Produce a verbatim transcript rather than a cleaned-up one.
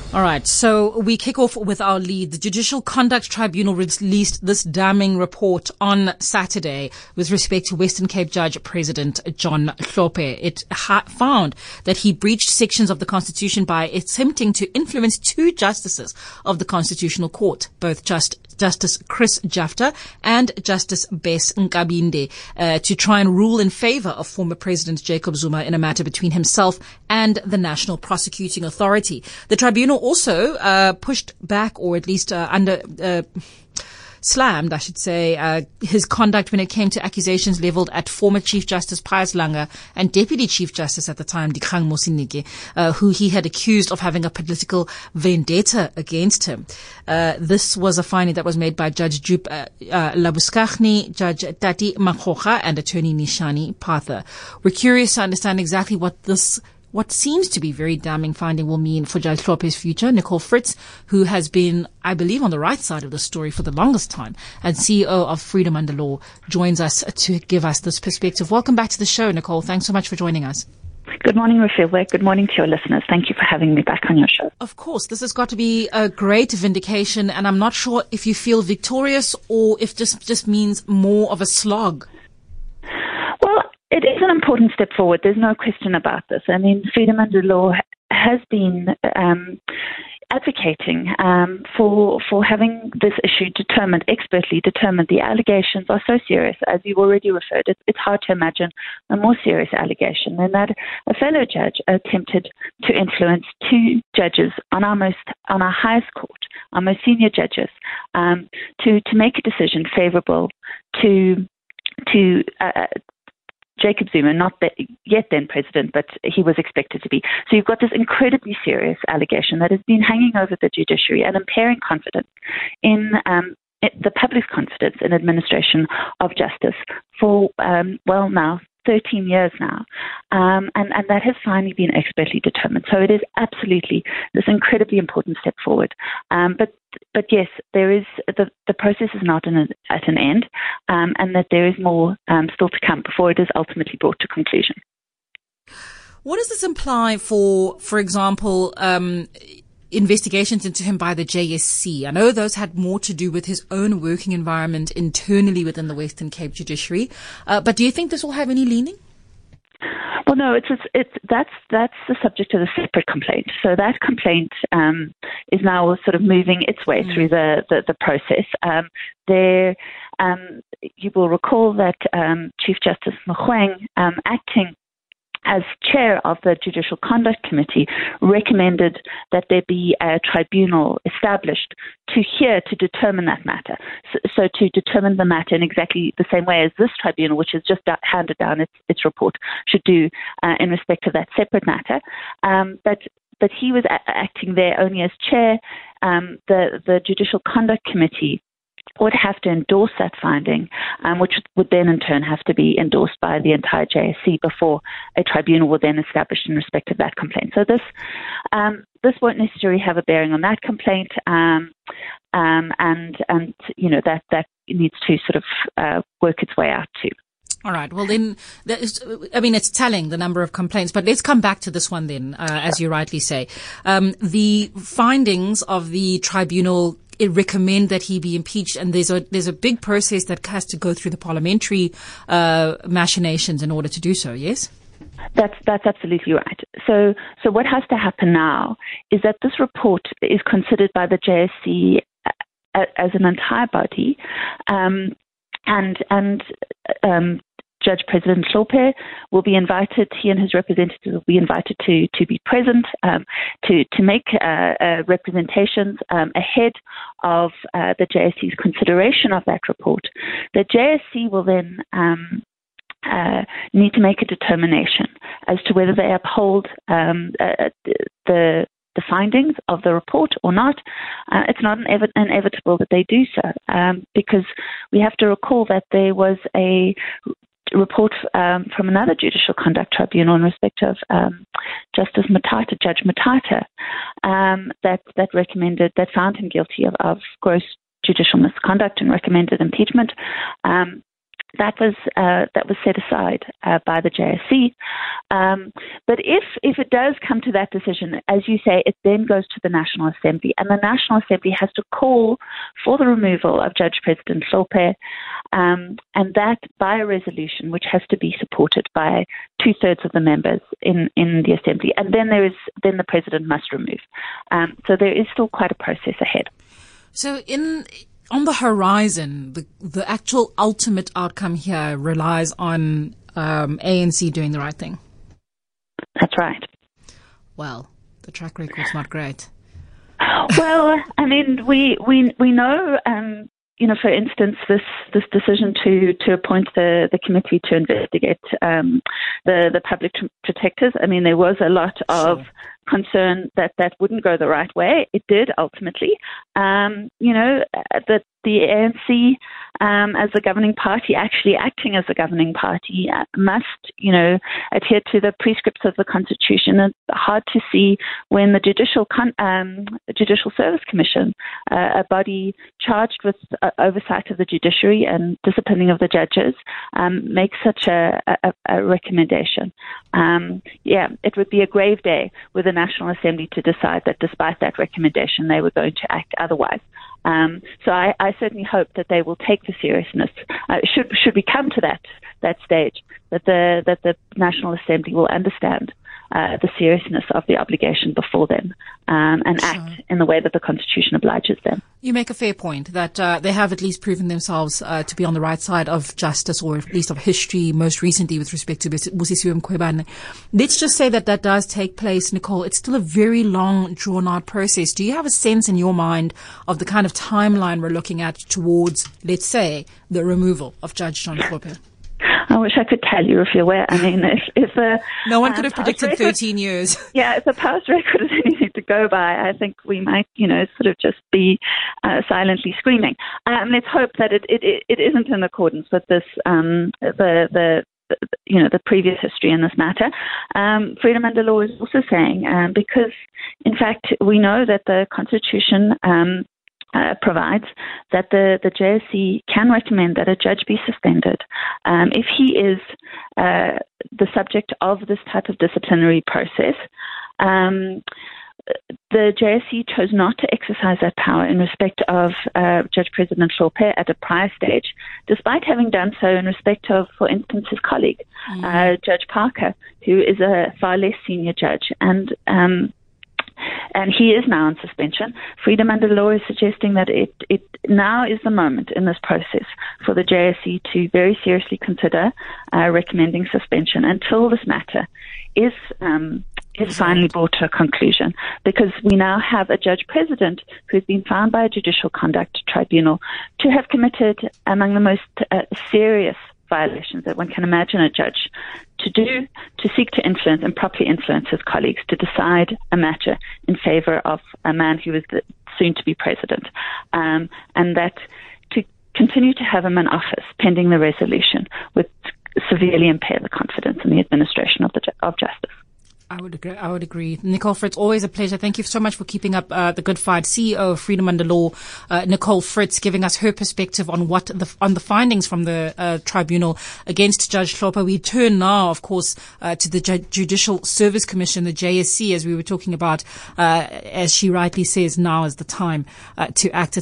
All right, so we kick off with our lead. The Judicial Conduct Tribunal released this damning report on Saturday with respect to Western Cape Judge President John Hlophe. It ha- found that he breached sections of the Constitution by attempting to influence two justices of the Constitutional Court, both just Justice Chris Jafta and Justice Bess Nkabinde, uh, to try and rule in favor of former President Jacob Zuma in a matter between himself and the National Prosecuting Authority. The tribunal also uh, pushed back, or at least uh, under uh, slammed, I should say, uh, his conduct when it came to accusations leveled at former Chief Justice Pius Langa and Deputy Chief Justice at the time, Dikgang Mosineke, uh, who he had accused of having a political vendetta against him. Uh, this was a finding that was made by Judge Jup uh, uh, Labuskaghni, Judge Tati Makgoga, and Attorney Nishani Partha. We're curious to understand exactly what this what seems to be very damning finding will mean for Judge Hlophe's future. Nicole Fritz, who has been, I believe, on the right side of the story for the longest time and C E O of Freedom Under Law, joins us to give us this perspective. Welcome back to the show, Nicole. Thanks so much for joining us. Good morning, Rafil. Good morning to your listeners. Thank you for having me back on your show. Of course, this has got to be a great vindication, and I'm not sure if you feel victorious or if this just means more of a slog. Well, it is an important step forward. There's no question about this. I mean, Freedom Under Law has been um, advocating um, for for having this issue determined, expertly determined. The allegations are so serious, as you already referred. It, it's hard to imagine a more serious allegation than that a fellow judge attempted to influence two judges on our most on our highest court, our most senior judges, um, to to make a decision favourable to to. Uh, Jacob Zuma, not the, yet then president, but he was expected to be. So you've got this incredibly serious allegation that has been hanging over the judiciary and impairing confidence in um, the public's confidence in administration of justice for, um, well, now, thirteen years now. Um, and, and that has finally been expertly determined. So it is absolutely this incredibly important step forward. Um, but But yes, there is the, the process is not in a, at an end, um, and that there is more um, still to come before it is ultimately brought to conclusion. What does this imply for, for example, um, investigations into him by the J S C? I know those had more to do with his own working environment internally within the Western Cape judiciary, uh, but do you think this will have any leaning? Well, no, it's, it's it's that's that's the subject of a separate complaint. So that complaint um, is now sort of moving its way mm. through the the, the process. Um, there, um, you will recall that um, Chief Justice Mogoeng, um, acting as chair of the Judicial Conduct Committee, recommended that there be a tribunal established to hear, to determine that matter. So, so to determine the matter in exactly the same way as this tribunal, which has just handed down its, its report, should do uh, in respect of that separate matter. Um, but but he was a- acting there only as chair. Um, the, the Judicial Conduct Committee would have to endorse that finding, um, which would then in turn have to be endorsed by the entire J S C before a tribunal would then establish in respect of that complaint. So this um, this won't necessarily have a bearing on that complaint, um, um, and and you know that that needs to sort of uh, work its way out too. All right. Well, then, I mean, it's telling the number of complaints, but let's come back to this one then, uh, as you rightly say. Um, the findings of the tribunal it recommend that he be impeached, and there's a there's a big process that has to go through the parliamentary uh, machinations in order to do so. Yes, that's that's absolutely right. So so what has to happen now is that this report is considered by the J S C as an entire body, um, and and um, Judge President Hlophe will be invited, he and his representatives will be invited to, to be present, um, to, to make uh, uh, representations um, ahead of uh, the J S C's consideration of that report. The J S C will then um, uh, need to make a determination as to whether they uphold um, uh, the the findings of the report or not. Uh, it's not inev- inevitable that they do so, um, because we have to recall that there was a report um, from another judicial conduct tribunal in respect of um, Justice Matata, Judge Matata, um, that that recommended, that found him guilty of, of gross judicial misconduct and recommended impeachment. Um, that was uh, that was set aside uh, by the J S C. Um, but if if it does come to that decision, as you say, it then goes to the National Assembly, and the National Assembly has to call for the removal of Judge President Hlophe, um, and that by a resolution which has to be supported by two thirds of the members in, in the Assembly, and then there is then the President must remove. Um, so there is still quite a process ahead. So in on the horizon, the the actual ultimate outcome here relies on um, A N C doing the right thing. That's right. Well, the track record's not great. Well, I mean, we we we know, um, you know, for instance, this this decision to to appoint the, the committee to investigate um, the the public protectors. I mean, there was a lot of sure. concern that that wouldn't go the right way. It did ultimately. Um, you know, that the A N C, um, as a governing party, actually acting as a governing party, uh, must, you know, adhere to the prescripts of the Constitution. It's hard to see when the Judicial Con- um, Judicial Service Commission, uh, a body charged with uh, oversight of the judiciary and disciplining of the judges, um, makes such a, a, a recommendation. Um, yeah, it would be a grave day with the National Assembly to decide that despite that recommendation, they were going to act otherwise. Um, so I, I certainly hope that they will take the seriousness. Uh, should should we come to that that stage, that the that the National Assembly will understand uh, the seriousness of the obligation before them um, and sure. act in the way that the Constitution obliges them. You make a fair point that uh, they have at least proven themselves uh, to be on the right side of justice, or at least of history, most recently with respect to Busisiwe Mkhwebane. Let's just say that that does take place, Nicole. It's still a very long, drawn-out process. Do you have a sense in your mind of the kind of timeline we're looking at towards, let's say, the removal of Judge John Hlophe? I wish I could tell you if you're aware. I mean, if, if a... No one could have uh, predicted record, thirteen years. Yeah, if a past record is anything to go by, I think we might, you know, sort of just be uh, silently screaming. Um, let's hope that it, it, it isn't in accordance with this, um, the, the, you know, the previous history in this matter. Um, Freedom Under Law is also saying, um, because, in fact, we know that the Constitution um, Uh, provides that the, the J S C can recommend that a judge be suspended um, if he is uh, the subject of this type of disciplinary process. Um, the J S C chose not to exercise that power in respect of uh, Judge President Hlophe at a prior stage, despite having done so in respect of, for instance, his colleague, mm. uh, Judge Parker, who is a far less senior judge. And um, And he is now on suspension. Freedom Under Law is suggesting that it, it now is the moment in this process for the J S C to very seriously consider uh, recommending suspension until this matter is um, is finally brought to a conclusion, because we now have a judge president who's been found by a judicial conduct tribunal to have committed among the most uh, serious violations that one can imagine a judge to do, to seek to influence and properly influence his colleagues to decide a matter in favor of a man who was the, soon to be president, um, and that to continue to have him in office pending the resolution would severely impair the confidence in the administration of the of justice. I would agree. I would agree. Nicole Fritz, always a pleasure. Thank you so much for keeping up uh, the good fight. C E O of Freedom Under Law, uh, Nicole Fritz, giving us her perspective on what the on the findings from the uh, tribunal against Judge Hlophe. We turn now, of course, uh, to the Ju- Judicial Service Commission, the J S C, as we were talking about. Uh, as she rightly says, now is the time uh, to act.